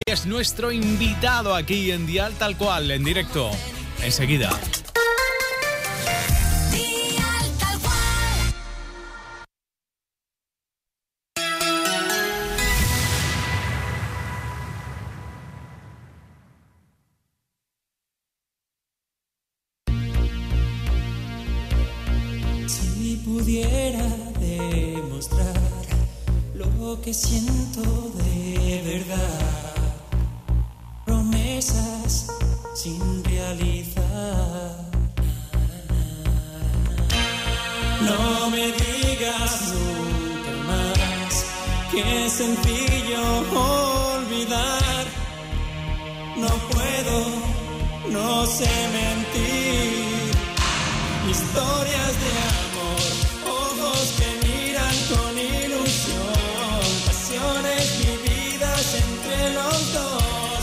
Es nuestro invitado aquí en Dial Tal Cual, en directo. Enseguida. Si pudiera demostrar lo que siento de verdad, promesas sin realizar. No me digas nunca más que es sencillo olvidar. No puedo, no sé mentir. Historias de amor, ojos que miran con ilusión, pasiones vividas entre los dos,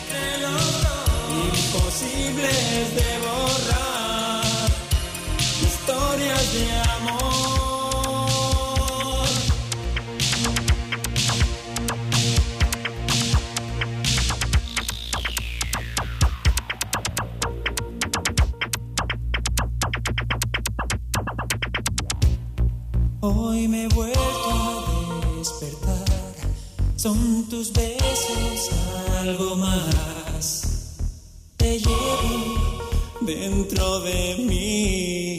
imposibles de borrar, historias de amor. Hoy me he vuelto a despertar, son tus besos algo más, te llevo dentro de mí.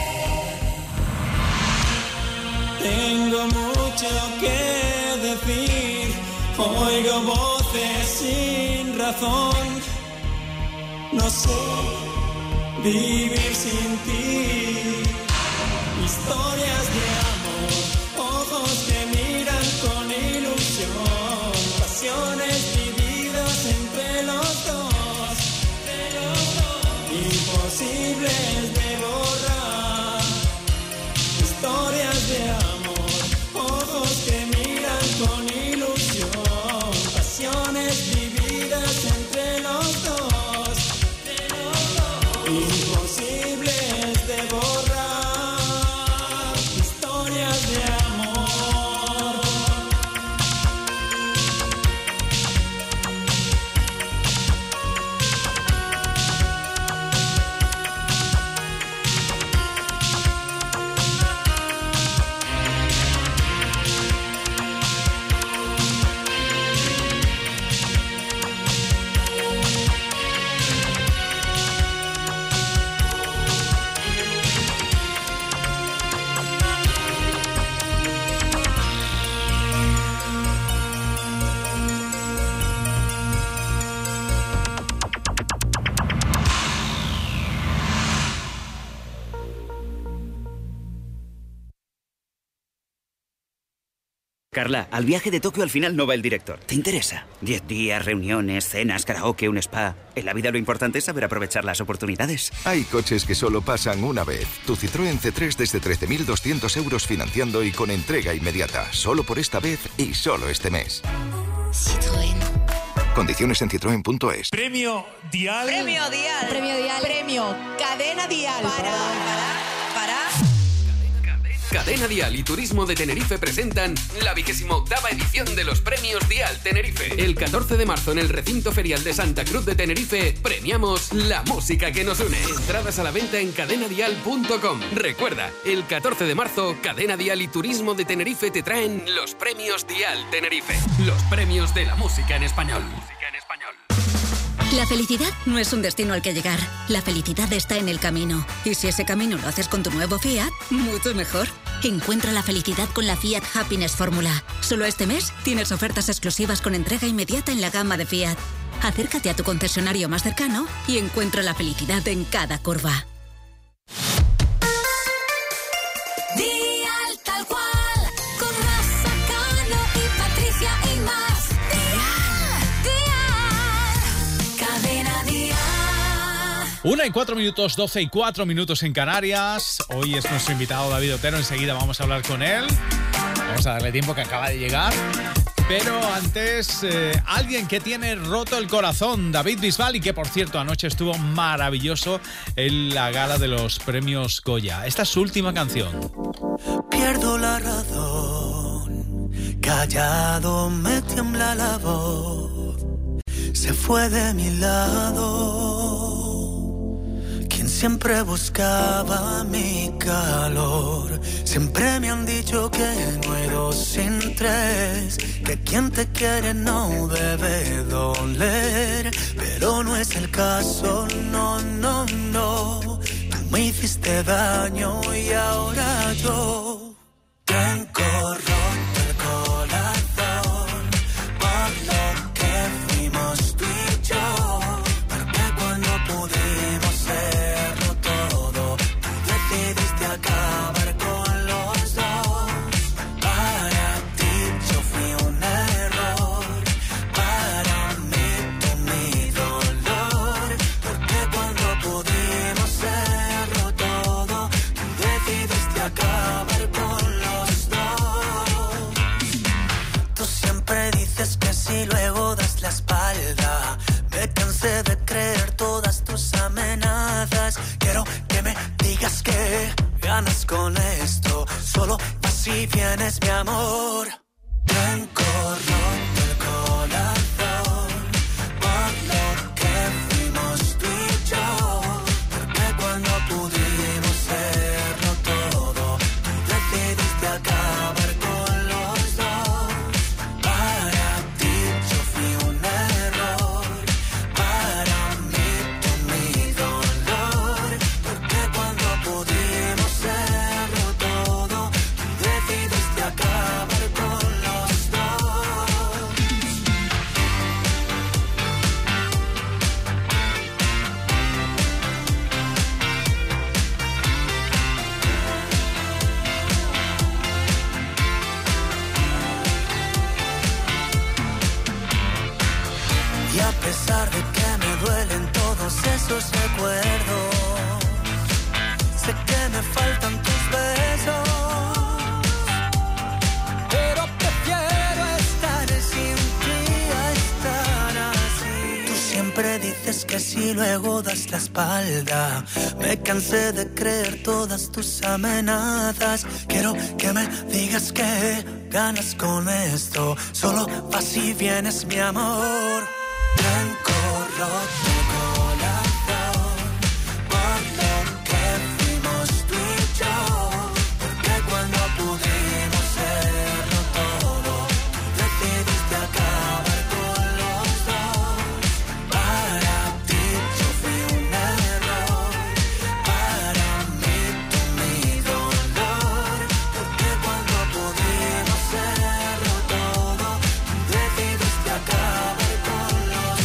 Tengo mucho que decir, oigo voces sin razón, no sé vivir sin ti. Historias de amor, ojos que miran con ilusión, pasiones vividas entre los dos, imposibles de borrar. Historias de amor, ojos que miran con ilusión, pasiones vividas entre los dos, imposibles de borrar. Carla, al viaje de Tokio al final no va el director. ¿Te interesa? 10 días, reuniones, cenas, karaoke, un spa. En la vida lo importante es saber aprovechar las oportunidades. Hay coches que solo pasan una vez. Tu Citroën C3 desde 13.200 euros financiando y con entrega inmediata. Solo por esta vez y solo este mes. Citroën. Condiciones en citroen.es. Premio Dial. Premio Dial. Premio Dial. Premio Cadena Dial. Para. Cadena Dial y Turismo de Tenerife presentan la 28ª edición de los Premios Dial Tenerife. El 14 de marzo en el recinto ferial de Santa Cruz de Tenerife premiamos la música que nos une. Entradas a la venta en cadenadial.com. Recuerda, el 14 de marzo Cadena Dial y Turismo de Tenerife te traen los Premios Dial Tenerife. Los premios de la música en español. La felicidad no es un destino al que llegar. La felicidad está en el camino. Y si ese camino lo haces con tu nuevo Fiat, mucho mejor. Encuentra la felicidad con la Fiat Happiness Fórmula. Solo este mes tienes ofertas exclusivas con entrega inmediata en la gama de Fiat. Acércate a tu concesionario más cercano y encuentra la felicidad en cada curva. Dial Tal Cual, con Rosa Cano y Patricia Imaz. Cadena Dial. 1:04, 12:04 en Canarias. Hoy es nuestro invitado David Otero. Enseguida vamos a hablar con él. Vamos a darle tiempo, que acaba de llegar. Pero antes, alguien que tiene roto el corazón, David Bisbal, y que por cierto anoche estuvo maravilloso en la gala de los premios Goya. Esta es su última canción. Pierdo la razón, callado me tiembla la voz. se fue de mi lado. Quien siempre buscaba mi calor. Siempre me han dicho que no hay dos sin tres, que quien te quiere no debe doler. Pero no es el caso, no, no, no. Tú me hiciste daño y ahora yo tengo roto el corazón por lo que fuimos tú y yo. Porque cuando pudimos serlo todo, tú decidiste acabar con los dos. Para ti yo fui un error, para mí tú mi dolor. Porque cuando pudimos serlo todo, tú decidiste acabar con los dos. Tú siempre dices que si luego das la espalda. Me cansé de creer todas tus amenazas. Quiero que me digas que ganas con esto. Solo así vienes, mi amor. Tengo roto el corazón por lo que fuimos tú y yo. Porque cuando pudimos serlo todo, tú decidiste acabar con los dos. Para ti yo fui un error, para mí tú mi dolor. Porque cuando pudimos serlo todo, tú decidiste acabar con los dos. Y a pesar de que me duelen todos esos recuerdos, sé que me faltan tus besos, pero prefiero estar sin ti a estar así. Tú siempre dices que si luego das la espalda. Me cansé de creer todas tus amenazas. Quiero que me digas que ganas con esto. Solo vas y vienes, mi amor. Tengo roto el corazón por lo que fuimos tú y yo. Porque cuando pudimos serlo todo, tú decidiste acabar con los dos. Para ti yo fui un error, para mí tú mi dolor. Porque cuando pudimos serlo todo, tú decidiste acabar con los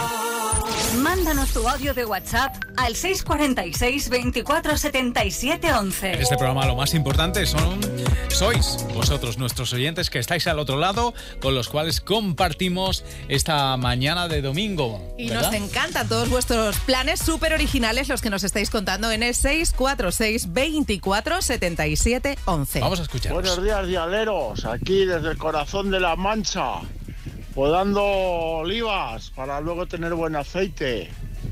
dos. Mándanos tu audio de WhatsApp al 646 24 77 11. En este programa lo más importante sois vosotros, nuestros oyentes, que estáis al otro lado, con los cuales compartimos esta mañana de domingo. Y ¿verdad? nos encantan todos vuestros planes súper originales, los que nos estáis contando en el 646 24 77 11. Vamos a escuchar. Buenos días, dialeros. Aquí desde el corazón de La Mancha, podando olivas para luego tener buen aceite.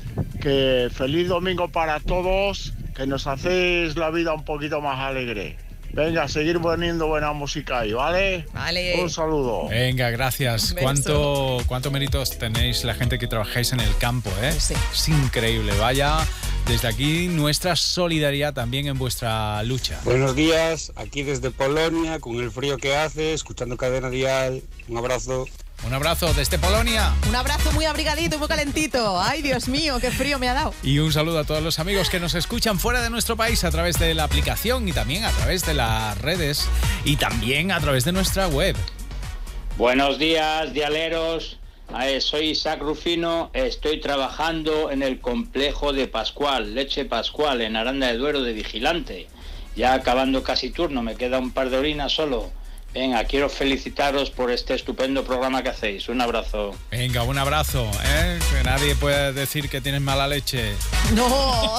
Que feliz domingo para todos, que nos hacéis la vida un poquito más alegre. Venga, seguir poniendo buena música ahí, ¿vale? Vale. Un saludo. Venga, gracias. Un beso. ¿Cuánto méritos tenéis la gente que trabajáis en el campo, eh? Sí. Es increíble. Vaya, desde aquí nuestra solidaridad también en vuestra lucha. Buenos días, aquí desde Polonia, con el frío que hace, escuchando Cadena Dial. Un abrazo. Un abrazo desde Polonia. Un abrazo muy abrigadito y muy calentito. Ay, Dios mío, qué frío me ha dado. Y un saludo a todos los amigos que nos escuchan fuera de nuestro país a través de la aplicación y también a través de las redes y también a través de nuestra web. Buenos días, dialeros. Soy Isaac Rufino, estoy trabajando en el complejo de Pascual, Leche Pascual, en Aranda de Duero de vigilante. Ya acabando casi turno, me queda un par de horinas solo. Venga, quiero felicitaros por este estupendo programa que hacéis. Un abrazo. Venga, un abrazo, ¿eh? Que nadie puede decir que tienes mala leche. No.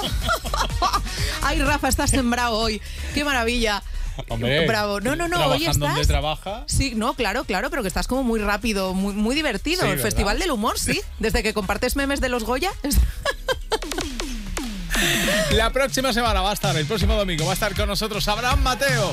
Ay, Rafa, estás sembrado hoy. Qué maravilla. Hombre, bravo. No, ¿trabajando hoy estás... donde trabaja? Sí, no, claro, pero que estás como muy rápido, muy divertido. Sí, el ¿verdad? Festival del Humor, sí. Desde que compartes memes de los Goya. La próxima semana va a estar, el próximo domingo va a estar con nosotros Abraham Mateo.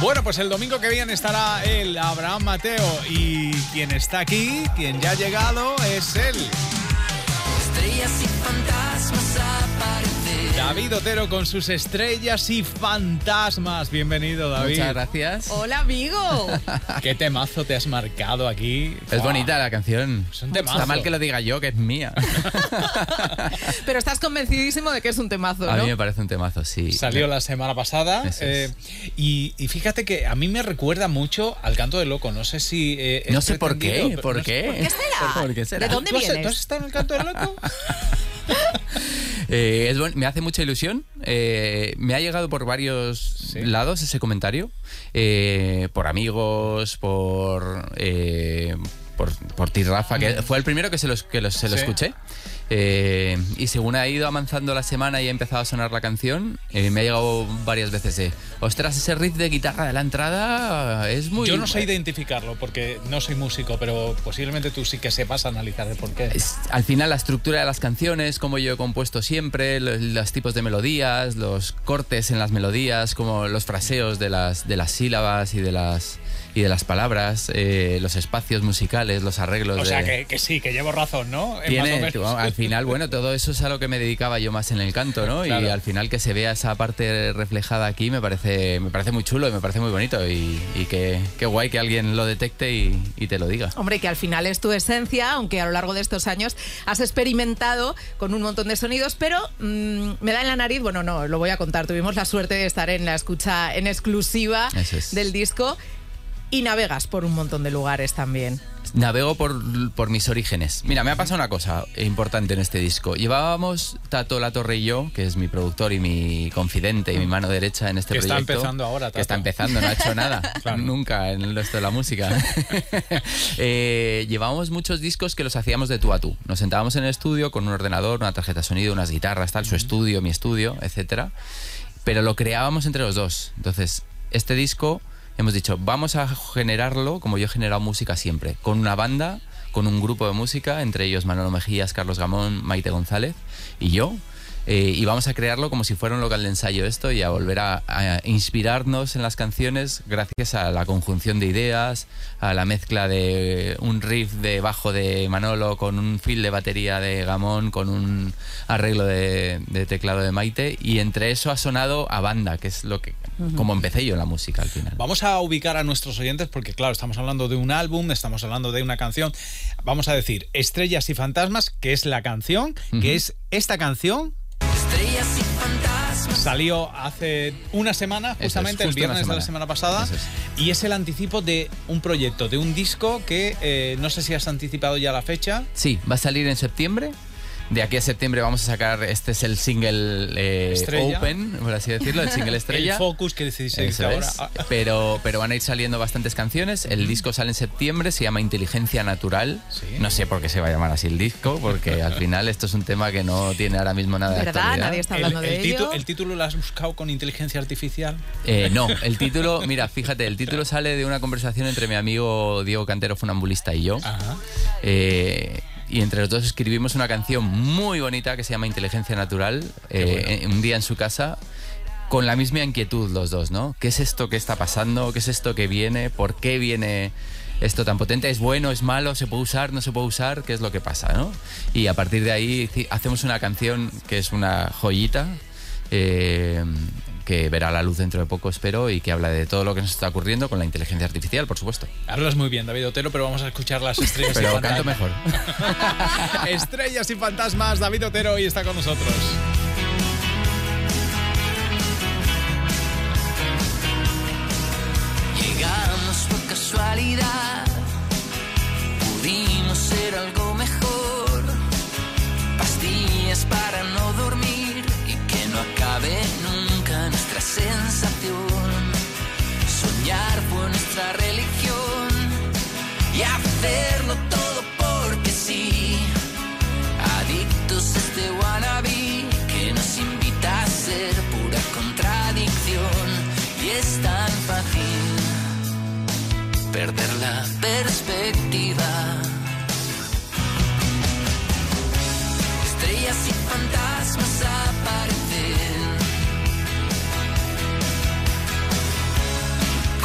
Bueno, pues el domingo que viene estará él, Abraham Mateo, y quien está aquí, quien ya ha llegado, es él. Estrellas y fantasmas aparecen. David Otero con sus estrellas y fantasmas. Bienvenido, David. Muchas gracias. Hola, amigo. Qué temazo te has marcado aquí. Es bonita la canción. Es un temazo. Está mal que lo diga yo, que es mía. Pero estás convencidísimo de que es un temazo, ¿no? A mí me parece un temazo, sí. Salió la semana pasada. Y fíjate que a mí me recuerda mucho al Canto del Loco. No sé si... no sé por qué. ¿Por qué? ¿Por qué será? ¿Por qué será? ¿De dónde vienes? ¿Tú has estado en el Canto del Loco? Me hace mucha ilusión. Me ha llegado por varios lados ese comentario. Por amigos, por ti, Rafa, que fue el primero que se lo escuché. Y según ha ido avanzando la semana y ha empezado a sonar la canción, me ha llegado varias veces de ostras, ese riff de guitarra de la entrada es muy... Yo no sé identificarlo porque no soy músico, pero posiblemente tú sí que sepas analizar el porqué. Al final la estructura de las canciones, como yo he compuesto siempre, los tipos de melodías, los cortes en las melodías, como los fraseos de las sílabas y de las palabras, los espacios musicales, los arreglos. O sea, que sí, que llevo razón, ¿no? Al final, bueno, todo eso es a lo que me dedicaba yo más en el canto, ¿no? Claro. Y al final que se vea esa parte reflejada aquí me parece muy chulo y me parece muy bonito y qué guay que alguien lo detecte y te lo diga. Hombre, que al final es tu esencia, aunque a lo largo de estos años has experimentado con un montón de sonidos, pero me da en la nariz, bueno, no, lo voy a contar, tuvimos la suerte de estar en la escucha en exclusiva del disco. Y navegas por un montón de lugares también. Navego por mis orígenes. Mira, me ha pasado una cosa importante en este disco. Llevábamos Tato Latorre y yo, que es mi productor y mi confidente y mi mano derecha en este proyecto. Que está empezando ahora, Tato. Que está empezando, no ha hecho nada. Claro. Nunca en el resto de la música. Llevábamos muchos discos que los hacíamos de tú a tú. Nos sentábamos en el estudio con un ordenador, una tarjeta de sonido, unas guitarras, tal, su estudio, mi estudio, etcétera. Pero lo creábamos entre los dos. Entonces, este disco... Hemos dicho, vamos a generarlo como yo he generado música siempre, con una banda, con un grupo de música, entre ellos Manolo Mejías, Carlos Gamón, Maite González y yo. Y vamos a crearlo como si fuera un local de ensayo esto y a volver a inspirarnos en las canciones gracias a la conjunción de ideas, a la mezcla de un riff de bajo de Manolo con un fill de batería de Gamón, con un arreglo de teclado de Maite, y entre eso ha sonado a banda, que es lo que como empecé yo en la música al final. Vamos a ubicar a nuestros oyentes porque claro, estamos hablando de un álbum, estamos hablando de una canción. Vamos a decir Estrellas y Fantasmas, que es la canción, que es esta canción. Estrellas y fantasmas. Salió hace una semana, justamente el viernes de la semana pasada, y es el anticipo de un proyecto, de un disco que no sé si has anticipado ya la fecha. Sí, va a salir en septiembre. De aquí a septiembre vamos a sacar, este es el single Open, por así decirlo, el single estrella. El Focus que decidís ahora. Pero van a ir saliendo bastantes canciones. El disco sale en septiembre, se llama Inteligencia Natural. ¿Sí? No sé por qué se va a llamar así el disco, porque al final esto es un tema que no tiene ahora mismo nada de actualidad. Nadie está hablando de ello. ¿El título lo has buscado con inteligencia artificial? No, el título, mira, fíjate, el título sale de una conversación entre mi amigo Diego Cantero, funambulista, y yo. Ajá. Y entre los dos escribimos una canción muy bonita que se llama Inteligencia Natural, un día en su casa, con la misma inquietud los dos, ¿no? ¿Qué es esto que está pasando? ¿Qué es esto que viene? ¿Por qué viene esto tan potente? ¿Es bueno? ¿Es malo? ¿Se puede usar? ¿No se puede usar? ¿Qué es lo que pasa, no? Y a partir de ahí hacemos una canción que es una joyita, que verá la luz dentro de poco, espero, y que habla de todo lo que nos está ocurriendo con la inteligencia artificial, por supuesto. Hablas muy bien, David Otero, pero vamos a escuchar las estrellas pero y fantasmas. Canto mejor. Estrellas y fantasmas, David Otero hoy está con nosotros. Llegamos por casualidad, pudimos ser algo mejor, pastillas para no dormir y que no acabe nunca nuestra sensación. Soñar fue nuestra religión y hacerlo todo porque sí. Adictos a este wannabe que nos invita a ser pura contradicción. Y es tan fácil perder la perspectiva. Estrellas y fantasmas aparecen.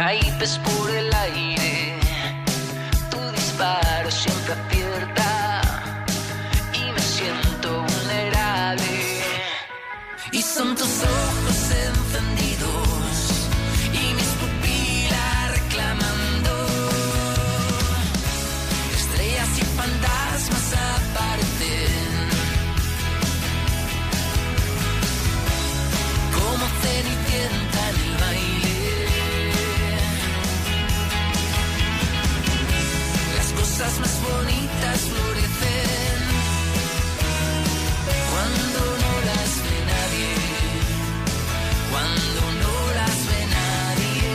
naipes por el aire, tu disparo siempre acierta y me siento vulnerable. Y son tus ojos encendidos y mis pupilas reclamando. Estrellas y fantasmas aparecen como cenicienta en el baile. Las cosas más bonitas florecen cuando no las ve nadie, cuando no las ve nadie.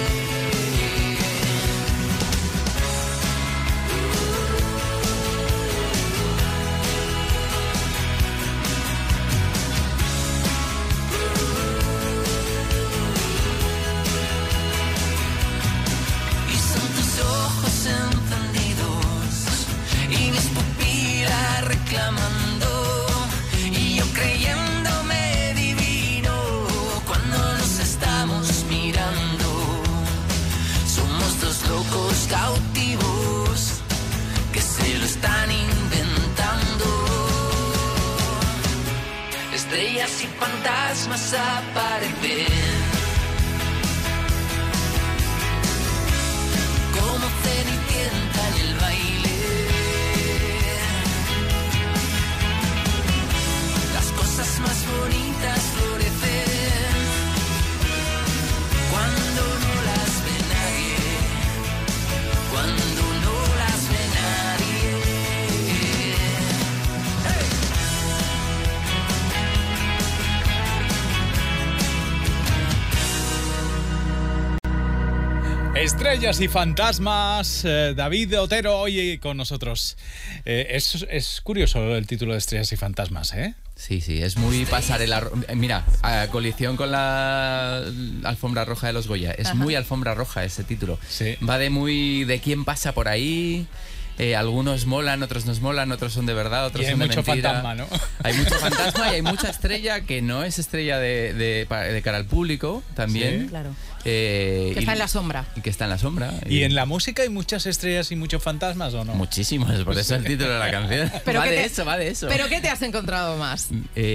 Y son tus ojos encendidos y mis pupilas reclamando, y yo creyéndome divino cuando nos estamos mirando. Somos dos locos cautivos que se lo están inventando. Estrellas y fantasmas aparecen como cenicienta en el baile. Las cosas más bonitas florecen cuando no las ve nadie, cuando no las ve nadie. Estrellas y fantasmas, David Otero hoy con nosotros. Es curioso el título de Estrellas y fantasmas, ¿eh? Sí, es muy pasarela. Mira, a colisión con la alfombra roja de los Goya. Es Ajá. muy alfombra roja ese título. Sí. Va de quién pasa por ahí. Algunos molan, otros nos molan, otros son de verdad, otros Y hay son de mucho mentira. fantasma, ¿no? Hay mucho fantasma y hay mucha estrella que no es estrella de cara al público también. Sí. Claro. Que está en la sombra. Y que está en la sombra. ¿Y en la música hay muchas estrellas y muchos fantasmas o no? Muchísimos, por eso el título de la canción. Pero va ¿qué de te- eso, va de eso. ¿Pero qué te has encontrado más?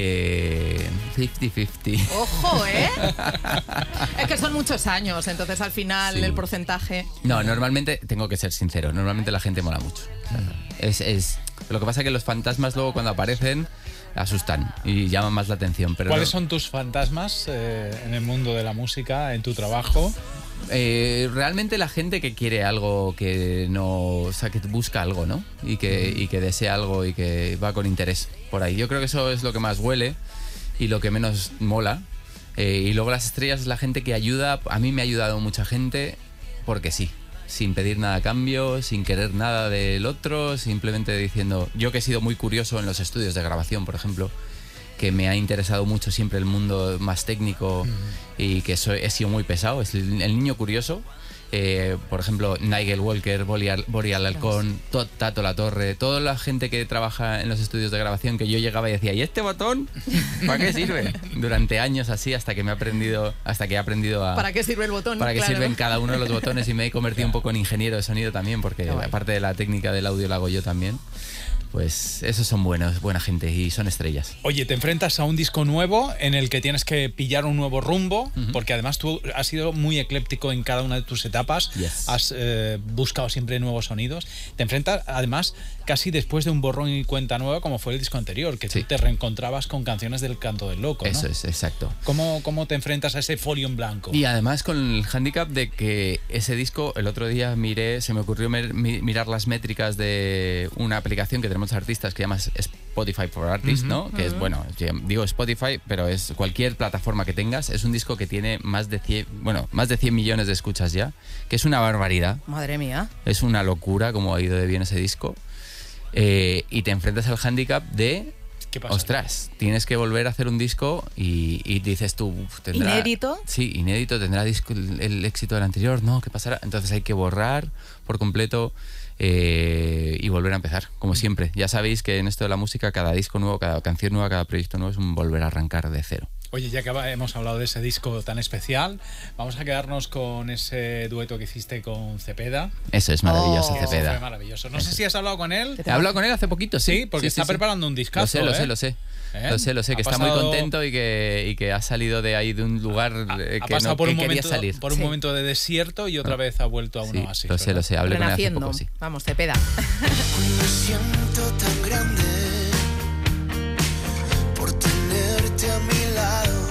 50-50. Ojo, ¿eh? Es que son muchos años, entonces al final Sí. el porcentaje... No, normalmente, tengo que ser sincero, normalmente la gente mola mucho. Lo que pasa es que los fantasmas luego cuando aparecen asustan y llaman más la atención. Pero ¿Cuáles no- son tus fantasmas en el mundo de la música, en tu trabajo? Realmente la gente que quiere algo que no... O sea, que busca algo, ¿no? Y que desea algo y que va con interés por ahí. Yo creo que eso es lo que más huele y lo que menos mola. Y luego las estrellas es la gente que ayuda. A mí me ha ayudado mucha gente porque sí. Sin pedir nada a cambio, sin querer nada del otro, simplemente diciendo... Yo que he sido muy curioso en los estudios de grabación, por ejemplo, que me ha interesado mucho siempre el mundo más técnico y que he sido muy pesado, es el niño curioso. Por ejemplo, Nigel Walker, Boreal Halcón, Tato La Torre, toda la gente que trabaja en los estudios de grabación, que yo llegaba y decía, ¿y este botón? ¿Para qué sirve? Durante años así, hasta que he aprendido a... ¿Para qué sirve el botón? Para qué Claro. sirven cada uno de los botones, y me he convertido un poco en ingeniero de sonido también, porque Qué guay. aparte de la técnica del audio la hago yo también. Pues esos son buena gente y son estrellas. Oye, te enfrentas a un disco nuevo en el que tienes que pillar un nuevo rumbo, porque además tú has sido muy ecléptico en cada una de tus etapas, Yes. has buscado siempre nuevos sonidos. Te enfrentas además casi después de un borrón y cuenta nueva, como fue el disco anterior, que tú te reencontrabas con canciones del Canto del Loco, ¿no? Eso es, exacto. ¿Cómo te enfrentas a ese folio en blanco? Y además con el hándicap de que ese disco, el otro día se me ocurrió mirar las métricas de una aplicación que tenemos artistas que se llama Spotify for Artists, ¿no? Que es, bueno, digo Spotify, pero es cualquier plataforma que tengas. Es un disco que tiene más de 100 millones de escuchas ya, que es una barbaridad. Madre mía. Es una locura cómo ha ido de bien ese disco. Y te enfrentas al hándicap de... ¿Qué pasa? Ostras, tienes que volver a hacer un disco y dices tú... ¿tendrá, ¿Inédito? Sí, inédito. ¿Tendrá el éxito del anterior? No, ¿qué pasará? Entonces hay que borrar por completo y volver a empezar, como siempre. Ya sabéis que en esto de la música, cada disco nuevo, cada canción nueva, cada proyecto nuevo es un volver a arrancar de cero. Oye, ya que hemos hablado de ese disco tan especial, vamos a quedarnos con ese dueto que hiciste con Cepeda. Eso es maravilloso, Cepeda. Fue maravilloso. No sé si has hablado con él. He hablado con él hace poquito, sí. Sí, porque está preparando un discazo. Lo sé. Lo sé, que está muy contento y que ha salido de ahí de un lugar ha que pasado no por que un quería momento, salir. por un momento de desierto y otra vez ha vuelto a un oasis. Lo sé, hablé con él hace poco, sí. Vamos, Cepeda. Me siento tan grande por tenerte a mi lado.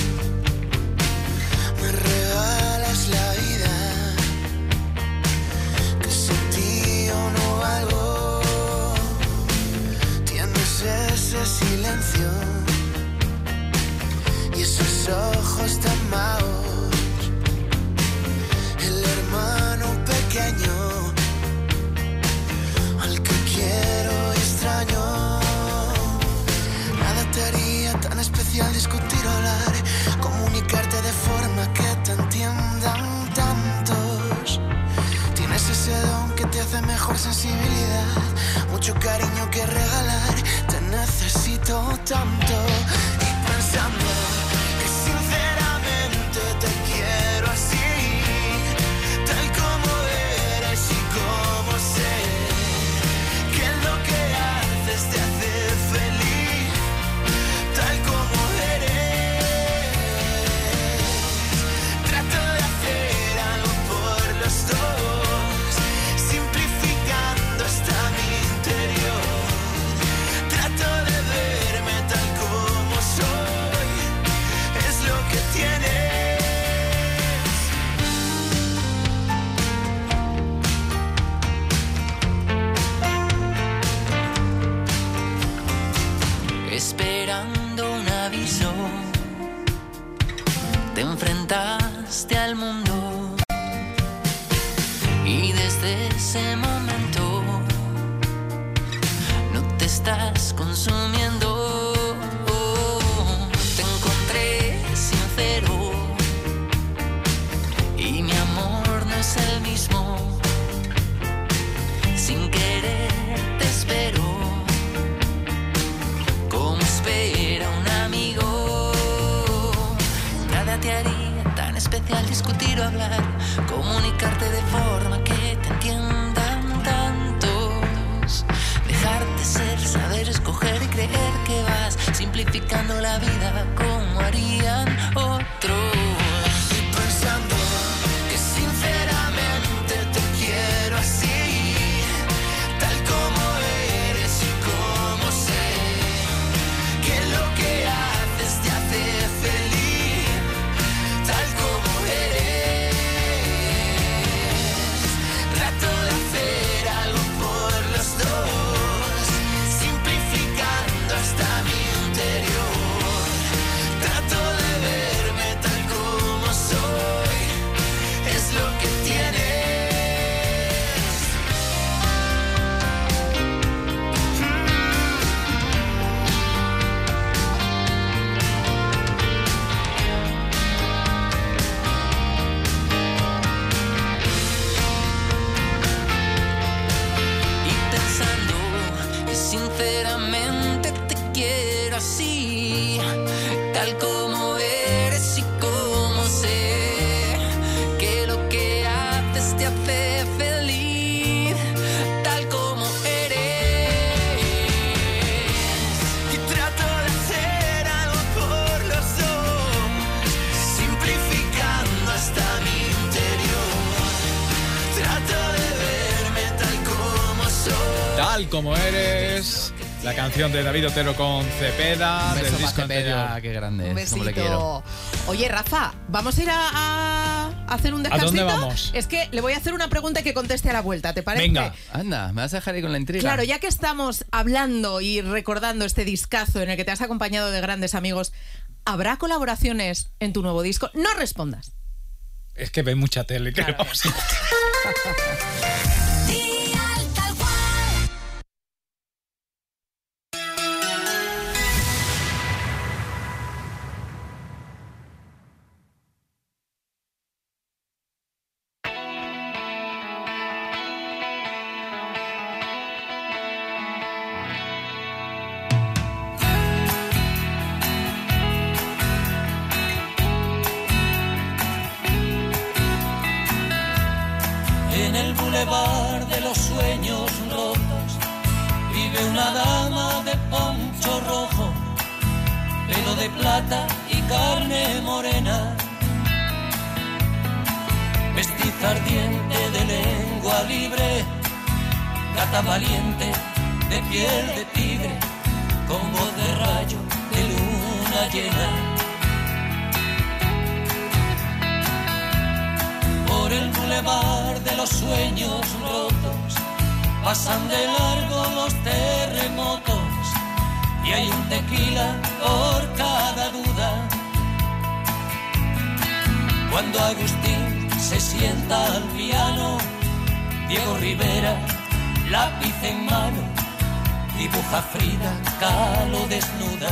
Me regalas la vida, que sin ti yo no valgo. Tienes ese silencio y esos ojos tan magos. El hermano pequeño al que quiero y extraño. Nada te haría tan especial discutir o hablar, comunicarte de forma que te entiendan tantos. Tienes ese don que te hace mejor sensibilidad, mucho cariño que regalar, te necesito tanto. Y pensando que sinceramente te quiero así, tal como eres y como sé, que lo que haces te hace feliz, tal como eres. Trato de hacer algo por los dos, simplificando hasta mi interior. Trato de verme tal como soy, es lo que tienes. Esperando un aviso, te enfrentaste al mundo y desde ese momento no te estás consumiendo. Te encontré sincero y mi amor no es el mismo. Sin querer te espero, como espera un amigo. Nada te haría tan especial discutir o hablar, comunicarte de forma que te entiendan tantos. Dejarte ser, saber escoger y creer que vas simplificando la vida como harían otros. Y pensando que sinceramente te quiero así, tal como eres y como sé, que lo que haces te hace feliz, tal como eres. Trato de hacer algo por los dos, simplificando hasta mi interior. Trato de verme tal como soy, es lo que tienes. Y pensando que sinceramente te quiero así, tal como eres y como sé, que lo que haces te hace feliz, tal como eres. Y trato de hacer algo por los dos, simplificando hasta mi interior. Trato de verme tal como soy. Tal como eres. La canción de David Otero con Cepeda, Un beso del pa' disco Cepeda, anterior. qué grande Un es, cómo le besito. quiero. Oye, Rafa, ¿vamos a ir a hacer un descansito? dónde vamos? Es que le voy a hacer una pregunta que conteste a la vuelta, ¿te parece? Venga. Anda, me vas a dejar ahí con la intriga. Claro, ya que estamos hablando y recordando este discazo en el que te has acompañado de grandes amigos, ¿habrá colaboraciones en tu nuevo disco? No respondas. Es que ve mucha tele. ¿Qué Claro. vamos a hacer? Dial tal cual. En el bulevar de los sueños rotos vive una dama de poncho rojo, pelo de plata y carne morena, mestiza ardiente de lengua libre, gata valiente de piel de tigre, con voz de rayo de luna llena. Por el bulevar de los sueños rotos pasan de largo los terremotos y hay un tequila por cada duda. Cuando Agustín se sienta al piano, Diego Rivera, lápiz en mano, dibuja Frida Kahlo desnuda.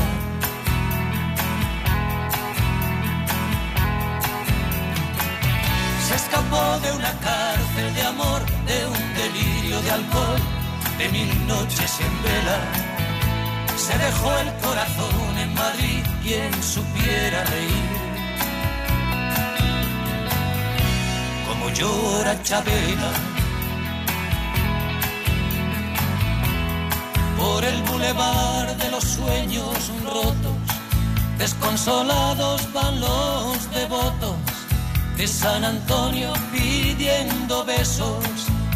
Se escapó de una cárcel de amor, de un delirio de alcohol, de 1000 noches en vela. Se dejó el corazón en Madrid, quien supiera reír. Como llora Chabela. Por el bulevar de los sueños rotos, desconsolados van los devotos de San Antonio pidiendo besos.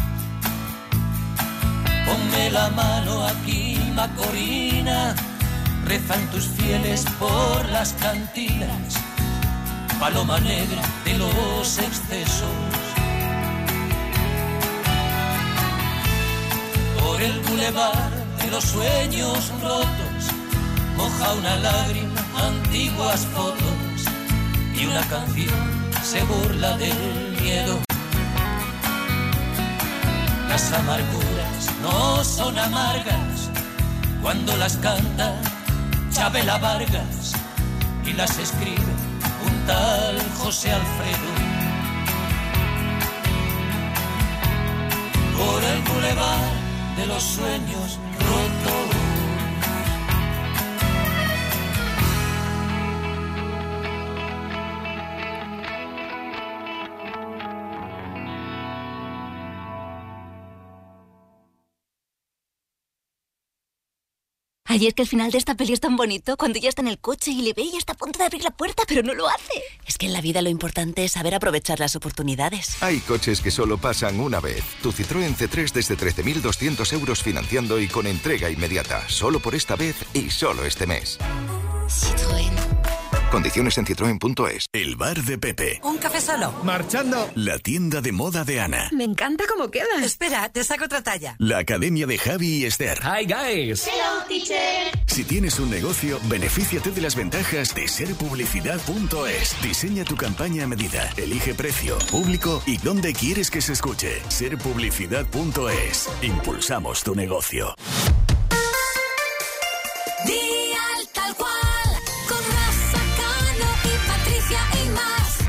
Ponme la mano aquí, Macorina, rezan tus fieles por las cantinas, paloma negra de los excesos. Por el bulevar de los sueños rotos moja una lágrima antiguas fotos y una canción se burla del miedo. Las amarguras no son amargas cuando las canta Chabela Vargas y las escribe un tal José Alfredo. Por el bulevar de los sueños rotos. Ay, es que el final de esta peli es tan bonito, cuando ella está en el coche y le ve y está a punto de abrir la puerta, pero no lo hace. Es que en la vida lo importante es saber aprovechar las oportunidades. Hay coches que solo pasan una vez. Tu Citroën C3 desde 13.200 euros financiando y con entrega inmediata. Solo por esta vez y solo este mes. Citroën. Condiciones en citroen.es. El bar de Pepe. ¿Un café solo? Marchando. La tienda de moda de Ana. Me encanta cómo queda. Espera, te saco otra talla. La academia de Javi y Esther. Hi, guys. Hello, teacher. Si tienes un negocio, benefíciate de las ventajas de serpublicidad.es. Diseña tu campaña a medida. Elige precio, público y dónde quieres que se escuche. Serpublicidad.es. Impulsamos tu negocio. Dial tal cual. Con Rafa, Cano y Patricia y más.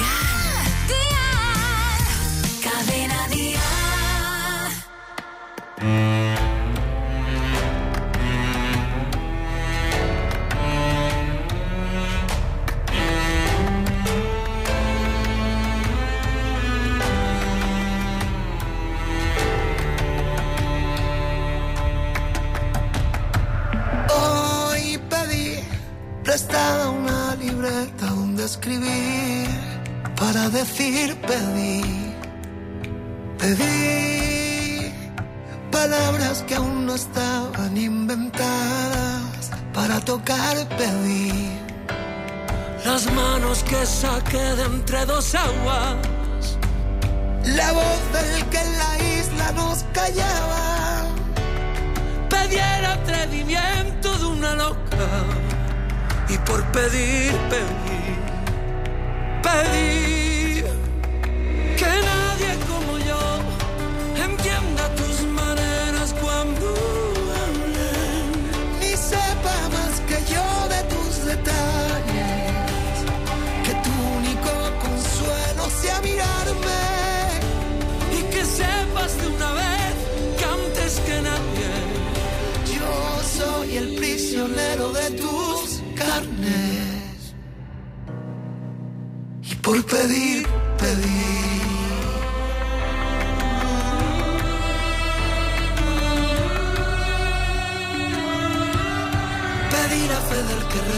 Dial. Cadena Dial. Hoy pedí prestada una libreta donde escribir para decir pedí. Pedí palabras que aún no estaban inventadas para tocar pedí. Las manos que saqué de entre dos aguas. La voz del que en la isla nos callaba. Pedí el atrevimiento de una loca. Y por pedir, pedí que nadie como yo entienda tus maneras cuando hablen, ni sepa más que yo de tus detalles, que tu único consuelo sea mirarme, y que sepas de una vez que antes que nadie yo soy el prisionero de tus carnes. Y por pedir,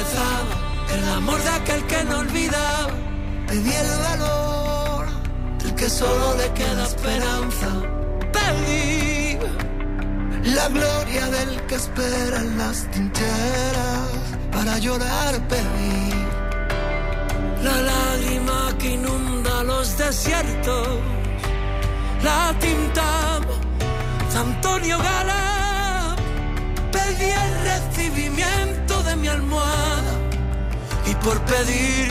rezaba, el amor de aquel que no olvidaba. Pedí el valor del que solo le queda esperanza. Pedí la gloria del que espera en las trincheras. Para llorar pedí la lágrima que inunda los desiertos, la tinta de Antonio Gala. Pedí el recibimiento de mi almohada y por pedir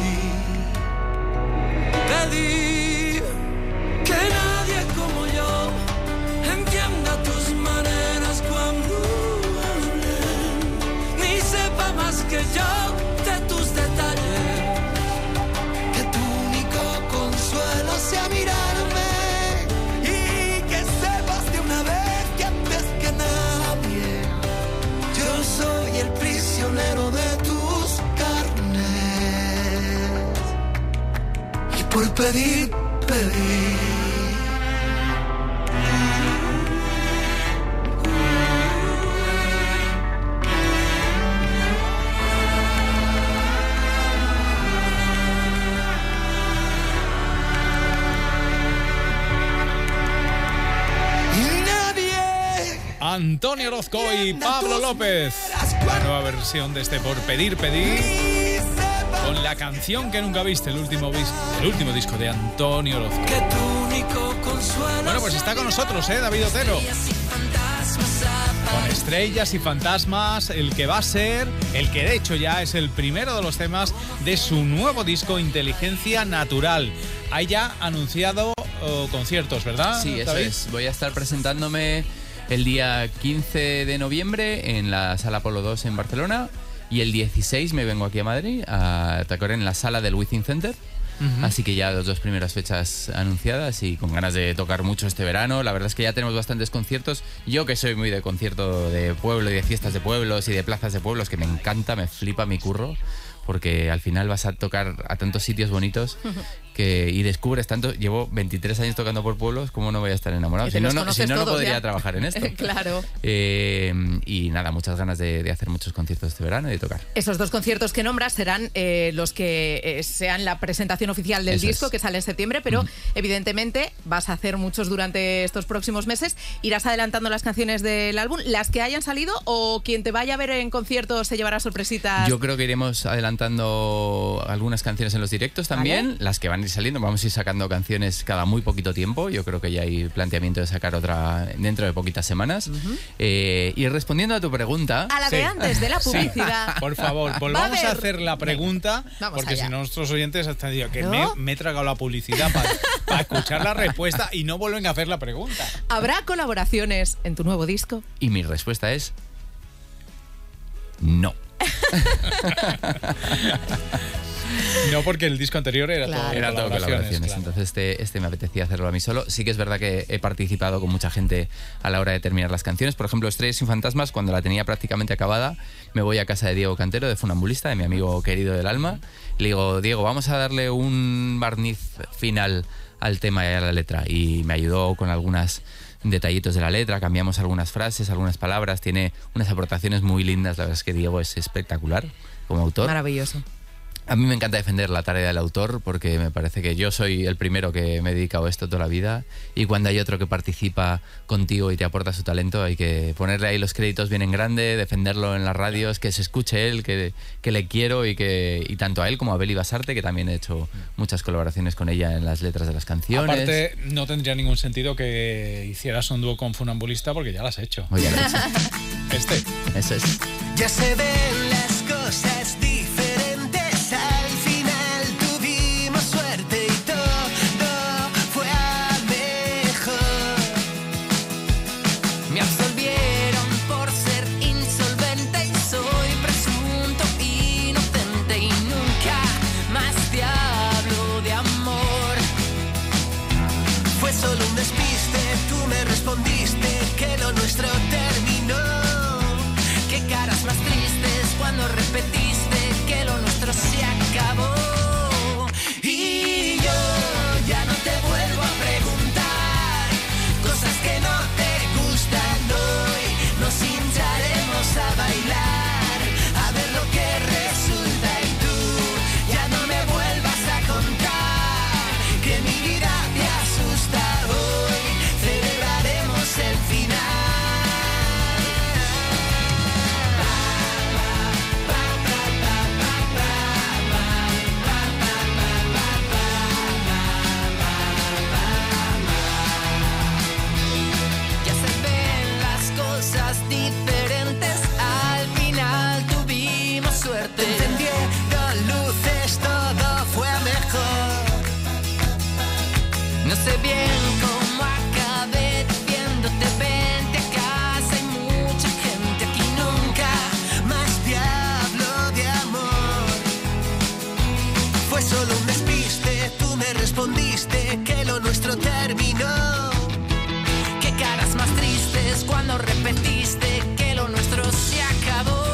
pedí que nadie como yo entienda tus maneras cuando hablen, ni sepa más que yo de tus detalles. Que tu único consuelo sea mirarme y que sepas de una vez que antes que nadie yo soy el prisionero de tus carnes. Y por pedir, pedí. Antonio Orozco y Pablo López. La nueva versión de este Por Pedir, Pedí, con la canción que nunca viste, el último disco de Antonio Orozco. Bueno, pues está con nosotros, David Otero. Con Estrellas y Fantasmas, el que va a ser, el que de hecho ya es el primero de los temas de su nuevo disco, Inteligencia Natural. Hay ya anunciado conciertos, ¿verdad? Sí, eso David? es. Voy a estar presentándome el día 15 de noviembre en la Sala Polo 2 en Barcelona y el 16 me vengo aquí a Madrid a tocar en la sala del Within Center. Así que ya las dos primeras fechas anunciadas y con ganas de tocar mucho este verano. La verdad es que ya tenemos bastantes conciertos. Yo que soy muy de concierto de pueblo y de fiestas de pueblos y de plazas de pueblos, que me encanta, me flipa mi curro, porque al final vas a tocar a tantos sitios bonitos y descubres tanto. Llevo 23 años tocando por pueblos, ¿cómo no voy a estar enamorado? Si no, no podría trabajar en esto. Claro. Y nada, muchas ganas de hacer muchos conciertos este verano y de tocar. Esos dos conciertos que nombras serán los que sean la presentación oficial del disco, que sale en septiembre, pero evidentemente vas a hacer muchos durante estos próximos meses. ¿Irás adelantando las canciones del álbum, las que hayan salido, o quien te vaya a ver en conciertos se llevará sorpresitas? Yo creo que iremos adelantando algunas canciones en los directos también, las que van a ir saliendo. Vamos a ir sacando canciones cada muy poquito tiempo. Yo creo que ya hay planteamiento de sacar otra dentro de poquitas semanas. Y respondiendo a tu pregunta... A la de antes, de la publicidad. Sí, por favor, volvamos a hacer la pregunta, porque si no nuestros oyentes hasta digan que me he tragado la publicidad para escuchar la respuesta y no vuelven a hacer la pregunta. ¿Habrá colaboraciones en tu nuevo disco? Y mi respuesta es... no. No, porque el disco anterior era todo colaboraciones. Claro. Entonces este me apetecía hacerlo a mí solo. Sí que es verdad que he participado con mucha gente a la hora de terminar las canciones. Por ejemplo, Estrellas y Fantasmas, cuando la tenía prácticamente acabada, me voy a casa de Diego Cantero, de Funambulista, de mi amigo querido del alma. Le digo, Diego, vamos a darle un barniz final al tema y a la letra. Y me ayudó con algunos detallitos de la letra, cambiamos algunas frases, algunas palabras. Tiene unas aportaciones muy lindas. La verdad es que Diego es espectacular como autor. Maravilloso. A mí me encanta defender la tarea del autor, porque me parece que yo soy el primero que me he dedicado a esto toda la vida, y cuando hay otro que participa contigo y te aporta su talento, hay que ponerle ahí los créditos bien en grande, defenderlo en las radios, que se escuche él, que le quiero, y tanto a él como a Beli Basarte, que también he hecho muchas colaboraciones con ella en las letras de las canciones. Aparte, no tendría ningún sentido que hicieras un dúo con Funambulista, porque ya lo has hecho. Oye, ya lo he hecho. Eso es. Ya se ven las cosas diferentes. Al final tuvimos suerte y todo fue a mejor. Me absolvieron por ser insolvente y soy presunto inocente y nunca más te hablo de amor. Fue solo un despiste, tú me respondiste que lo nuestro terminó. Qué caras más tristes cuando repetiste que mi vida te asusta hoy, celebraremos el final. Ya se ven las cosas diferentes, al final tuvimos suerte. Encendieron luces, todo fue mejor. No sé bien cómo acabé diciéndote vente a casa, hay mucha gente aquí, nunca más te hablo de amor. Fue solo un despiste, tú me respondiste que lo nuestro terminó. Qué caras más tristes cuando repetiste que lo nuestro se acabó.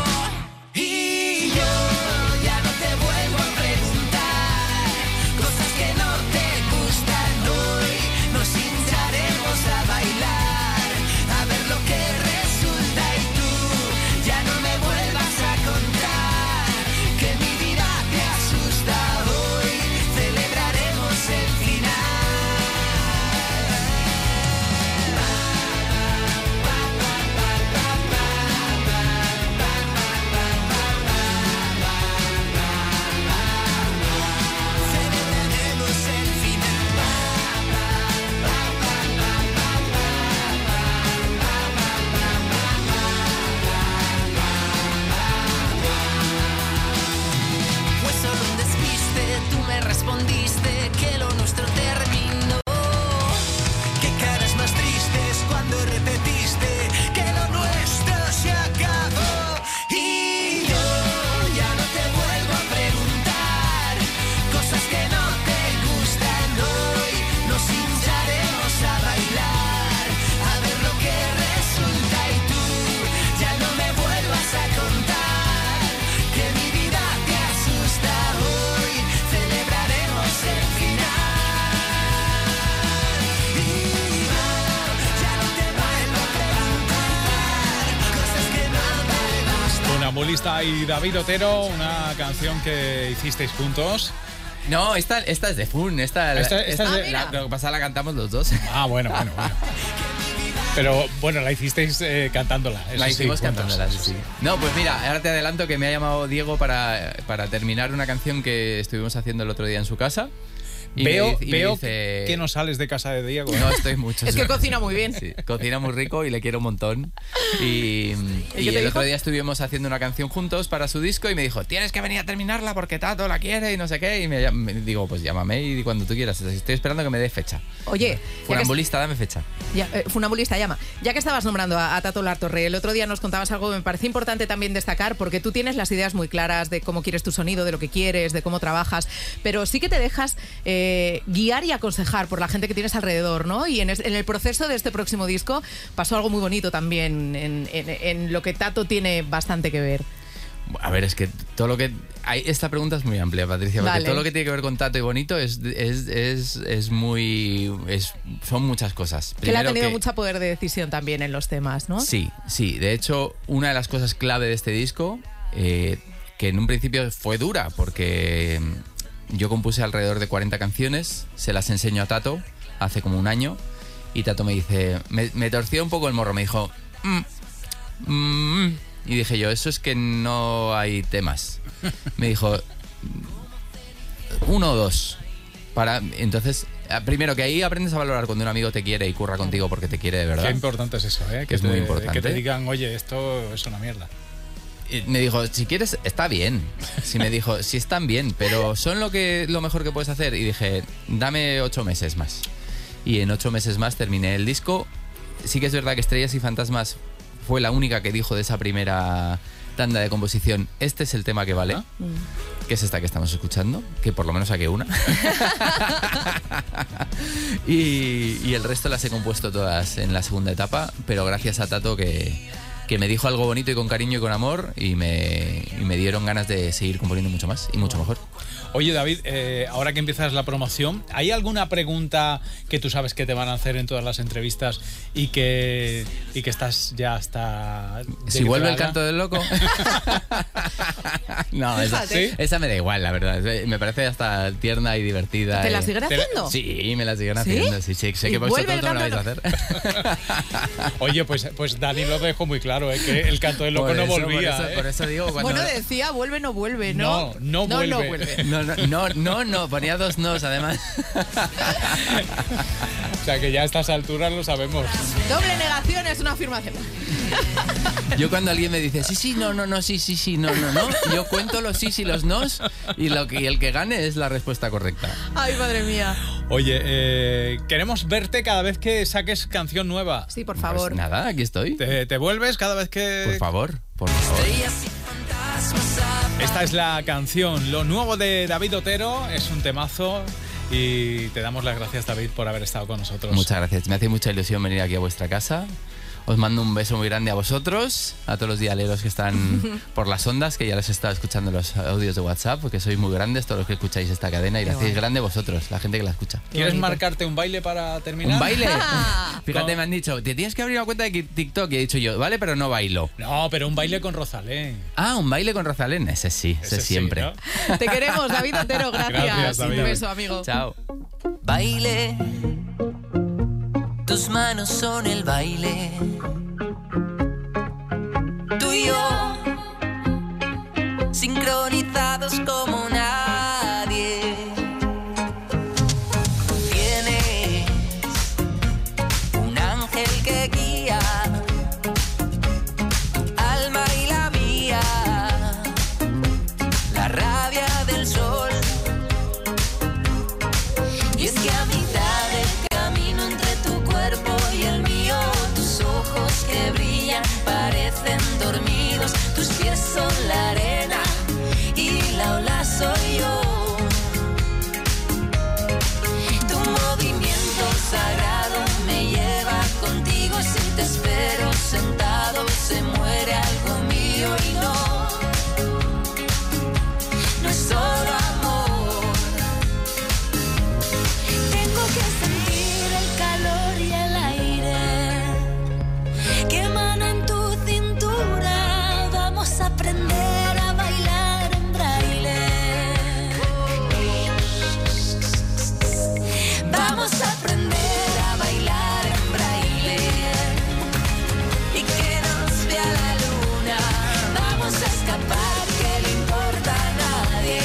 Y yo ya no te vuelvo a preguntar cosas que no te gustan hoy. Nos hincharemos a bailar, a ver lo que resulta. Y tú ya no me vuelvas a contar que mi vida te asusta hoy, celebraremos el final. Celebraremos el final. Fue solo un despiste, tú me respondiste que lo nuestro terminó. Qué caras más tristes cuando repetiste que lo nuestro se acabó. Y yo ya no te vuelvo a preguntar cosas que no te gustan hoy. Nos hincharemos a bailar, a ver lo que resulta. Y tú ya no me vuelvas a contar que mi vida te asusta hoy, celebraremos el final. Y yo ya no te vuelvo a preguntar cosas que no te gustan. Funambulista y David Otero, una canción que hicisteis juntos. No, esta es de Fun. Esta es de- lo que pasa la cantamos los dos. Ah, bueno. Pero bueno, la hicisteis cantándola. Eso La sí, hicimos juntos. cantándola, sí. No, pues mira, ahora te adelanto que me ha llamado Diego para terminar una canción que estuvimos haciendo el otro día en su casa. Y Veo, me veo dice- que no sales de casa de Diego. No estoy mucho. Es que cocina muy bien. Sí, cocina muy rico y le quiero un montón. Y qué te el dijo? otro día estuvimos haciendo una canción juntos para su disco y me dijo, tienes que venir a terminarla porque Tato la quiere y no sé qué. Y me digo, pues llámame y cuando tú quieras. Estoy esperando que me dé fecha. Oye, ya que Funambulista, dame fecha. Funambulista llama. Ya que estabas nombrando a Tato Lartorre, el otro día nos contabas algo que me parece importante también destacar, porque tú tienes las ideas muy claras de cómo quieres tu sonido, de lo que quieres, de cómo trabajas, pero sí que te dejas guiar y aconsejar por la gente que tienes alrededor, ¿no? Y en el proceso de este próximo disco pasó algo muy bonito también en lo que Tato tiene bastante que ver. A ver, es que todo lo que... Esta pregunta es muy amplia, Patricia, porque Vale. todo lo que tiene que ver con Tato y bonito son muchas cosas. Que él ha Primero tenido que- mucho poder de decisión también en los temas, ¿no? Sí. De hecho, una de las cosas clave de este disco, que en un principio fue dura, porque yo compuse alrededor de 40 canciones, se las enseño a Tato hace como un año, y Tato me dice, me torció un poco el morro, me dijo, y dije yo, eso es que no hay temas. Me dijo, 1 o 2. Entonces, primero que ahí aprendes a valorar cuando un amigo te quiere y curra contigo porque te quiere de verdad. Qué importante es eso, ¿eh? Que es muy importante. Que te digan, oye, esto es una mierda. Y me dijo, si quieres, está bien. Sí, me dijo, sí están bien, pero son lo mejor que puedes hacer. Y dije, dame 8 meses más. Y en 8 meses más terminé el disco. Sí que es verdad que Estrellas y Fantasmas fue la única que dijo de esa primera tanda de composición, este es el tema que vale, que es esta que estamos escuchando, que por lo menos saqué una. y el resto las he compuesto todas en la segunda etapa, pero gracias a Tato que me dijo algo bonito y con cariño y con amor y me dieron ganas de seguir componiendo mucho más y mucho mejor. Oye, David, ahora que empiezas la promoción, ¿hay alguna pregunta que tú sabes que te van a hacer en todas las entrevistas y que estás ya hasta... Si vuelve el canto del loco. No, esa me da igual, la verdad. Me parece hasta tierna y divertida. ¿Te la siguen haciendo? Sí, me la siguen haciendo. Sí, sé que vosotros no me la vais a hacer. Oye, pues Dani lo dejó muy claro, que el canto del loco no volvía. Por eso digo... Bueno, decía, vuelve, no vuelve, ¿no? No vuelve. No, ponía dos nos, además. O sea, que ya a estas alturas lo sabemos. Doble negación es una afirmación. Yo cuando alguien me dice sí, no, sí, no, yo cuento los sí y los nos y el que gane es la respuesta correcta. Ay, madre mía. Oye, queremos verte cada vez que saques canción nueva. Sí, por favor. Pues nada, aquí estoy. ¿Te vuelves cada vez que...? Por favor. Esta es la canción, lo nuevo de David Otero, es un temazo y te damos las gracias, David, por haber estado con nosotros. Muchas gracias, me hace mucha ilusión venir aquí a vuestra casa. Os mando un beso muy grande a vosotros, a todos los dialeros que están por las ondas, que ya les he estado escuchando los audios de WhatsApp, porque sois muy grandes todos los que escucháis esta cadena y la hacéis grande vosotros, la gente que la escucha. ¿Quieres marcarte un baile para terminar? ¿Un baile? Fíjate, me han dicho, te tienes que abrir una cuenta de TikTok, y he dicho yo, vale, pero no bailo. No, pero un baile con Rosalén. Ah, un baile con Rosalén, ese sí, ese siempre. Sí, ¿no? Te queremos, David Otero, gracias. David. Un beso, amigo. Chao. Baile, tus manos son el baile. Tú y yo, sincronizados como nadie. Tienes un ángel que guía tu alma y la mía, la rabia del sol. Y es que a mitad del camino entre tu cuerpo y el mío, tus ojos que brillan parecen dormidos, tus pies son la arena y la ola soy yo. Tu movimiento sagrado me lleva contigo, si te espero sentado se muere algo mío y no es solo amor. Tengo que sentir el calor y el aire que emana en tu cintura. Vamos a aprender a bailar en braille. Vamos a aprender a bailar en braille y que nos vea la luna. Vamos a escapar, que le importa a nadie.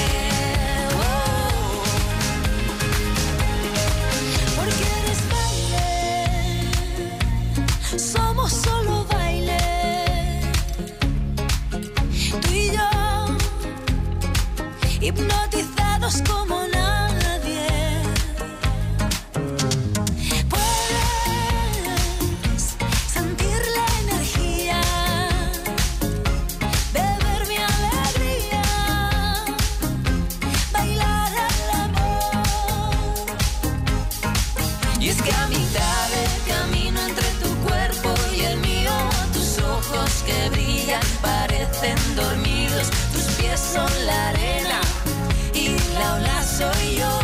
Porque eres baile, somos solo baile. Tú y yo, hipnotizados como nadie. Puedes sentir la energía, beber mi alegría, bailar al amor. Y es que a mitad del camino entre tu cuerpo y el mío, tus ojos que brillan parecen dormidos, tus pies son la arena y la ola soy yo.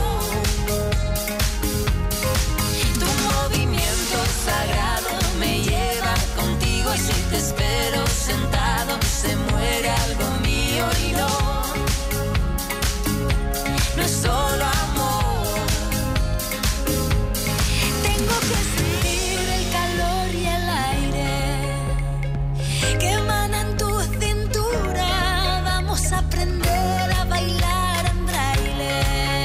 Tu movimiento sagrado me lleva contigo, y si te espero sentado se muere algo mío y no es solo amor. Tengo que sentir el calor y el aire que emana en tu cintura. Vamos a aprender a bailar en braille.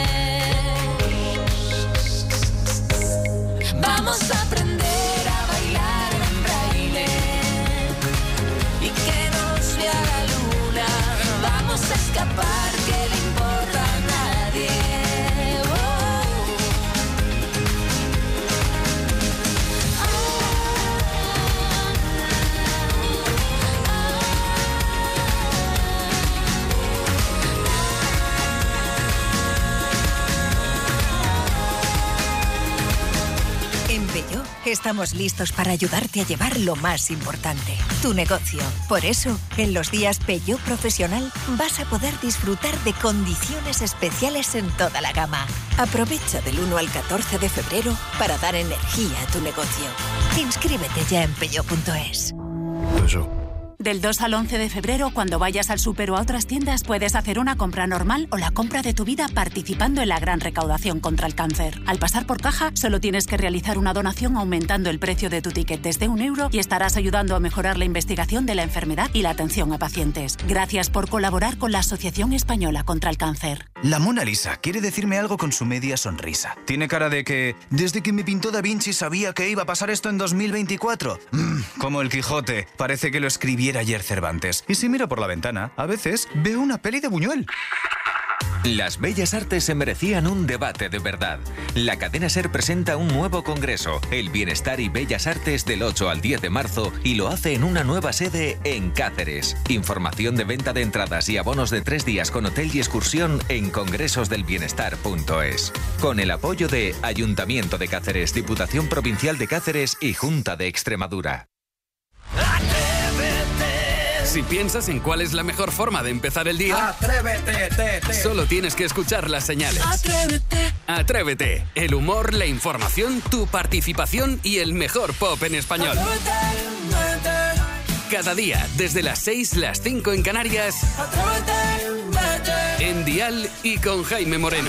Vamos a aprender a bailar en braille y que nos vea la luna. Vamos a escapar, que le importa a nadie. En Peugeot estamos listos para ayudarte a llevar lo más importante, tu negocio. Por eso, en los días Peugeot Profesional vas a poder disfrutar de condiciones especiales en toda la gama. Aprovecha del 1 al 14 de febrero para dar energía a tu negocio. Inscríbete ya en peugeot.es. Del 2 al 11 de febrero, cuando vayas al súper o a otras tiendas, puedes hacer una compra normal o la compra de tu vida participando en la gran recaudación contra el cáncer. Al pasar por caja, solo tienes que realizar una donación aumentando el precio de tu ticket desde €1 y estarás ayudando a mejorar la investigación de la enfermedad y la atención a pacientes. Gracias por colaborar con la Asociación Española contra el Cáncer. La Mona Lisa quiere decirme algo con su media sonrisa. Tiene cara de que, desde que me pintó Da Vinci sabía que iba a pasar esto en 2024. Como el Quijote, parece que lo escribiera ayer Cervantes. Y si miro por la ventana, a veces veo una peli de Buñuel. Las bellas artes se merecían un debate de verdad. La cadena SER presenta un nuevo congreso, el Bienestar y Bellas Artes, del 8 al 10 de marzo, y lo hace en una nueva sede en Cáceres. Información de venta de entradas y abonos de 3 días con hotel y excursión en congresosdelbienestar.es. Con el apoyo de Ayuntamiento de Cáceres, Diputación Provincial de Cáceres y Junta de Extremadura. Si piensas en cuál es la mejor forma de empezar el día, Atrévete, solo tienes que escuchar las señales. Atrévete. El humor, la información, tu participación y el mejor pop en español. Cada día, desde las 6, las 5 en Canarias, en Dial y con Jaime Moreno.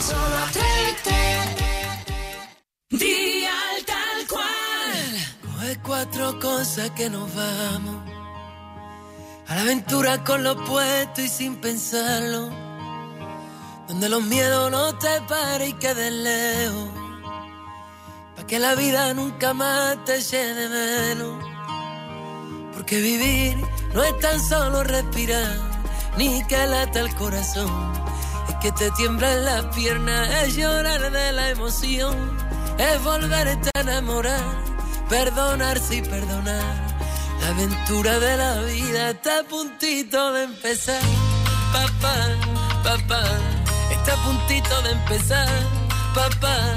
Dial tal cual. Coge 4 cosas que nos vamos a la aventura con lo puesto y sin pensarlo, donde los miedos no te paren y queden lejos, pa' que la vida nunca más te eche de menos. Porque vivir no es tan solo respirar, ni que lata el corazón, es que te tiemblan las piernas, es llorar de la emoción, es volverte a enamorar, perdonarse y perdonar. La aventura de la vida está a puntito de empezar. Papá, está a puntito de empezar. Papá.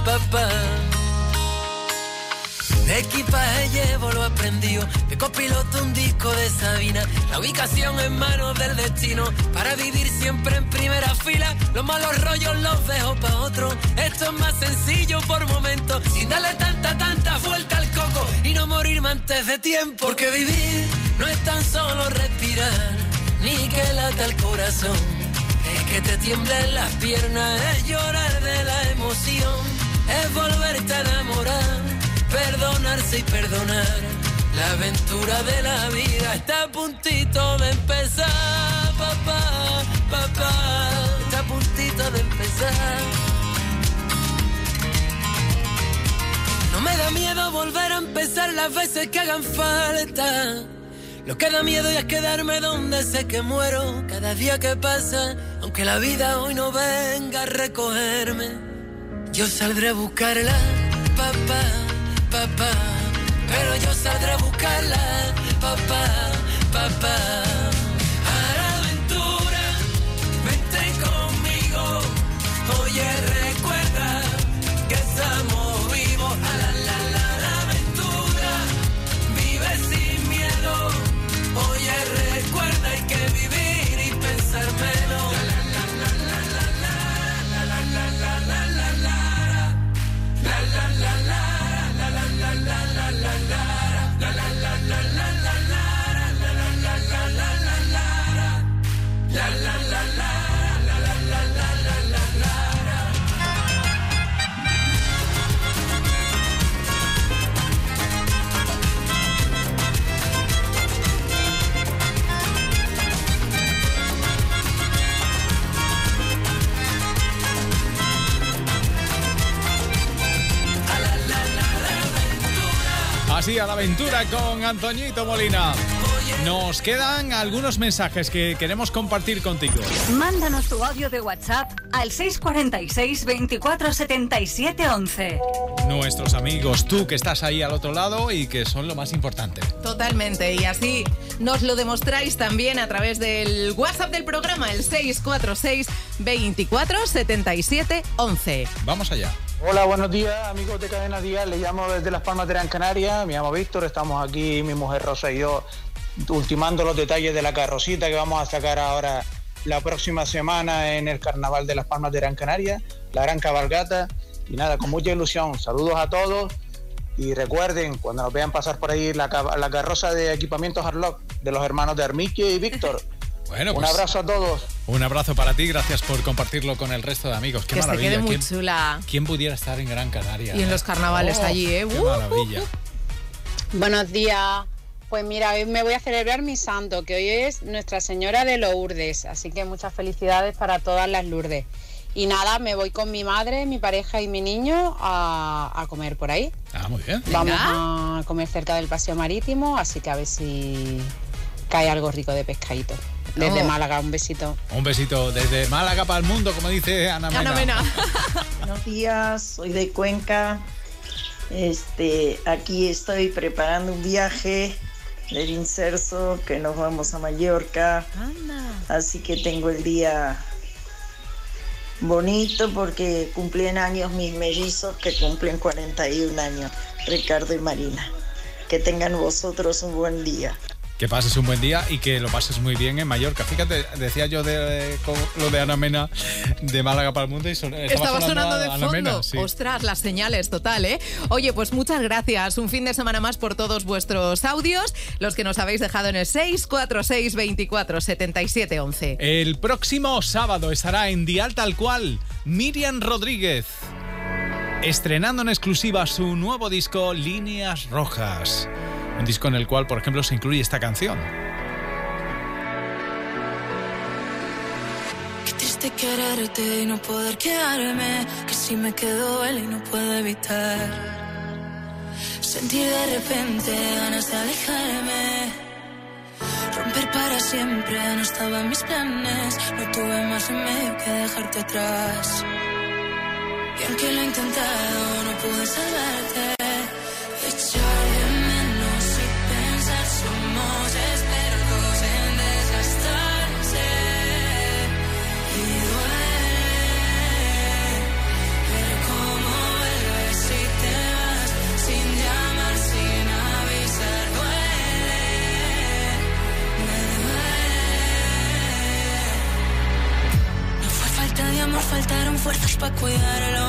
De equipaje llevo lo aprendido, de copiloto un disco de Sabina. La ubicación en manos del destino, para vivir siempre en primera fila. Los malos rollos los dejo pa' otro, esto es más sencillo por momentos, sin darle tanta vuelta al coco y no morirme antes de tiempo. Porque vivir no es tan solo respirar, ni que lata el corazón, es que te tiemblen las piernas, es llorar de la emoción, es volverte a enamorar, perdonarse y perdonar. La aventura de la vida está a puntito de empezar. Papá, está a puntito de empezar. No me da miedo volver a empezar las veces que hagan falta. Lo que da miedo ya es quedarme donde sé que muero. Cada día que pasa, aunque la vida hoy no venga a recogerme, yo saldré a buscarla, papá. Pero yo saldré a buscarla, papá. A la aventura, vente conmigo. Oye, recuerda que estamos vivos. A la aventura, vive sin miedo. Oye, recuerda, hay que vivir y pensar menos. Así, a la aventura con Antoñito Molina. Nos quedan algunos mensajes que queremos compartir contigo. Mándanos tu audio de WhatsApp al 646 24 77 11. Nuestros amigos, tú que estás ahí al otro lado y que son lo más importante. Totalmente, y así nos lo demostráis también a través del WhatsApp del programa, el 646 24 77 11. Vamos allá. Hola, buenos días, amigos de Cadena Dial. Le llamo desde Las Palmas de Gran Canaria. Me llamo Víctor. Estamos aquí, mi mujer Rosa y yo, ultimando los detalles de la carrocita que vamos a sacar ahora la próxima semana en el Carnaval de Las Palmas de Gran Canaria, la gran cabalgata. Y nada, con mucha ilusión. Saludos a todos. Y recuerden, cuando nos vean pasar por ahí, la carroza de equipamientos Harlock de los hermanos de Armiquio y Víctor. Bueno, un pues, abrazo a todos. Un abrazo para ti, gracias por compartirlo con el resto de amigos. Qué que maravilla. se quede muy chula. ¿Quién pudiera estar en Gran Canaria? Y en los carnavales allí, ¿eh? Qué maravilla. Buenos días. Pues mira, hoy me voy a celebrar mi santo, que hoy es Nuestra Señora de Lourdes. Así que muchas felicidades para todas las Lourdes. Y nada, me voy con mi madre, mi pareja y mi niño a comer por ahí. Ah, muy bien. Vamos a comer cerca del paseo marítimo, así que a ver si cae algo rico de pescadito. Desde Málaga, un besito. Un besito desde Málaga para el mundo, como dice Ana Mena. Buenos días, soy de Cuenca. Aquí estoy preparando un viaje del Inserso, que nos vamos a Mallorca. Así que tengo el día bonito porque cumplen años mis mellizos, que cumplen 41 años, Ricardo y Marina. Que tengan vosotros un buen día. Que pases un buen día y que lo pases muy bien en Mallorca. Fíjate, decía yo con lo de Ana Mena, de Málaga para el mundo, y estaba sonando de fondo. Mena, sí. Ostras, las señales, total, ¿eh? Oye, pues muchas gracias. Un fin de semana más por todos vuestros audios, los que nos habéis dejado en el 646 24 77 11. El próximo sábado estará en Dial Tal Cual Miriam Rodríguez, estrenando en exclusiva su nuevo disco Líneas Rojas. Un disco en el cual, por ejemplo, se incluye esta canción. Qué triste quererte y no poder quedarme, que si me quedo él y no puedo evitar sentir de repente ganas de alejarme. Romper para siempre no estaba en mis planes, no tuve más remedio que dejarte atrás. Y aunque lo he intentado, no pude salvarte. Echar de menos y pensar, somos expertos en desgastarse. Y duele ver cómo vuelves y te vas, sin llamar, sin avisar. Duele, me duele. No fue falta de amor, faltaron fuerzas para cuidarlo.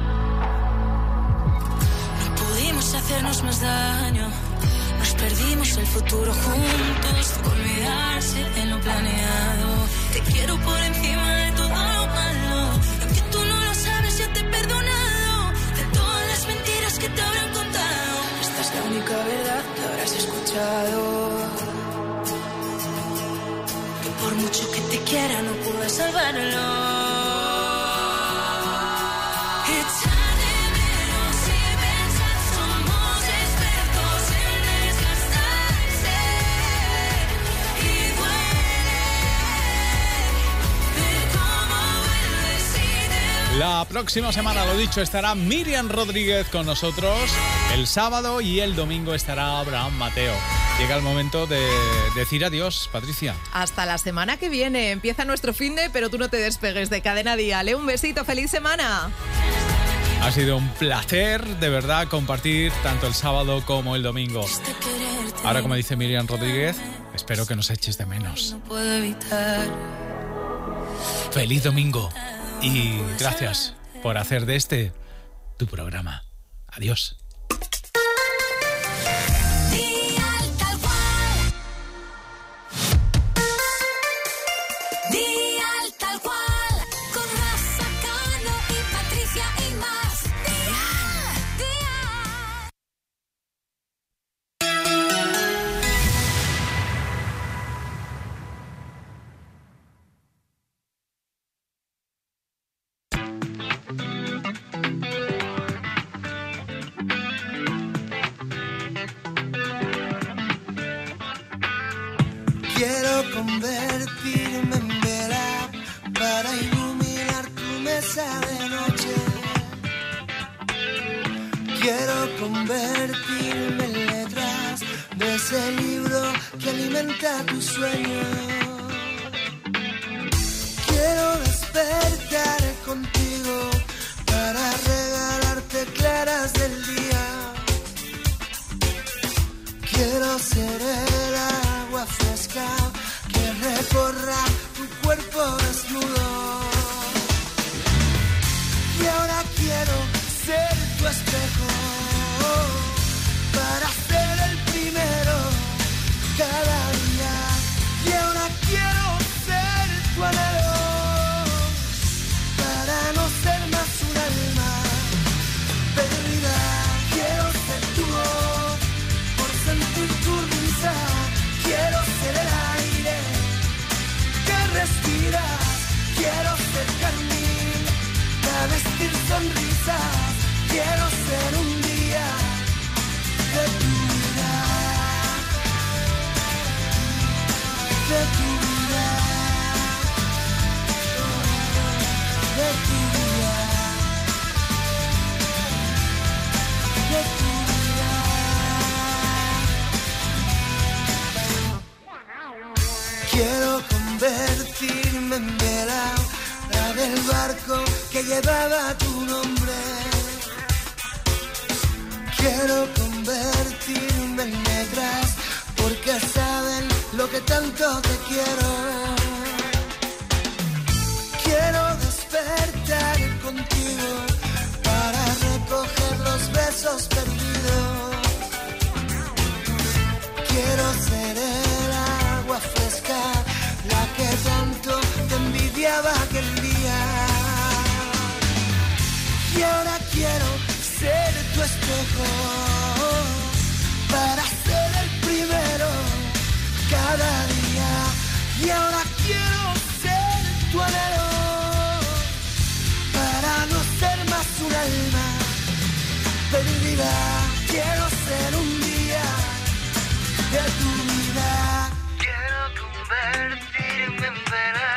Pudimos hacernos más daño, nos perdimos el futuro juntos, olvidarse de lo planeado. Te quiero por encima de todo lo malo, aunque tú no lo sabes, ya te he perdonado de todas las mentiras que te habrán contado. Esta es la única verdad que habrás escuchado, que por mucho que te quiera no pude salvarlo. La próxima semana, lo dicho, estará Miriam Rodríguez con nosotros. El sábado y el domingo estará Abraham Mateo. Llega el momento de decir adiós, Patricia. Hasta la semana que viene. Empieza nuestro finde, pero tú no te despegues de Cadena Dial. Un besito, feliz semana. Ha sido un placer, de verdad, compartir tanto el sábado como el domingo. Ahora, como dice Miriam Rodríguez, espero que nos eches de menos. No puedo evitar. Feliz domingo. Y gracias por hacer de este tu programa. Adiós. Quiero convertirme en vela para iluminar tu mesa de noche. Quiero convertirme en letras de ese libro que alimenta tu sueño. Quiero despertar contigo para regalar para ser el primero cada día. Y ahora quiero ser tu anhelo, para no ser más un alma perdida. Quiero ser tu voz, por sentir tu risa. Quiero ser el aire que respiras. Quiero ser carmín para vestir sonrisas. Quiero ser un día de tu vida, de tu vida, de tu vida, de tu vida. Quiero convertirme en vela del barco que llevaba tu nombre. Quiero convertirme en negras porque saben lo que tanto te quiero. Quiero despertar contigo para recoger los besos perdidos. Quiero ser el agua fresca, la que tanto te envidiaba aquel día. Y ahora quiero ser tu espejo, para ser el primero cada día. Y ahora quiero ser tu anhelo, para no ser más un alma perdida. Quiero ser un día de tu vida. Quiero convertirme en verano